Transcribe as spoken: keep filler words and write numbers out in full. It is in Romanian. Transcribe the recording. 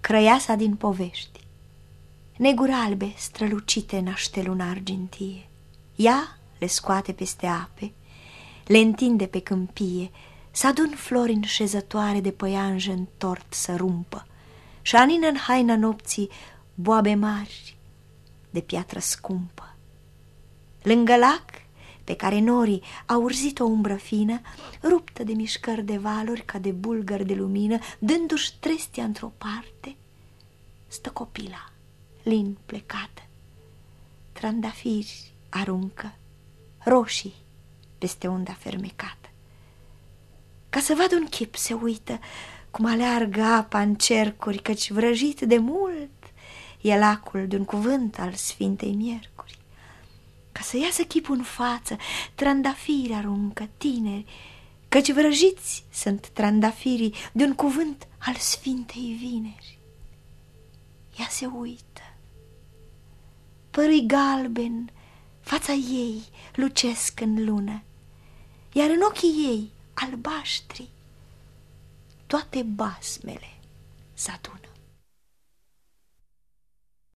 crăiasa din povești. Neguri albe strălucite în așteluna argintie. Ea le scoate peste ape, le întinde pe câmpie, s-adun flori în șezătoare de păianjă în tort să rumpă, și anină în haina nopții boabe mari de piatră scumpă. Lângă lac, pe care norii au urzit o umbră fină, ruptă de mișcări de valuri ca de bulgări de lumină, dându-și trestia într-o parte, stă copila, lin plecată. Trandafiri aruncă, roșii peste unda fermecată. Ca să vadă un chip se uită, cum aleargă apa în cercuri, căci vrăjit de mult e lacul de un cuvânt al Sfintei Miercuri. Ca să iasă chipul în față, trandafiri aruncă tineri, căci vrăjiți sunt trandafirii de un cuvânt al Sfintei Vineri. Ea se uită, părui galben, fața ei lucesc în lună, iar în ochii ei albaștri toate basmele s-adună.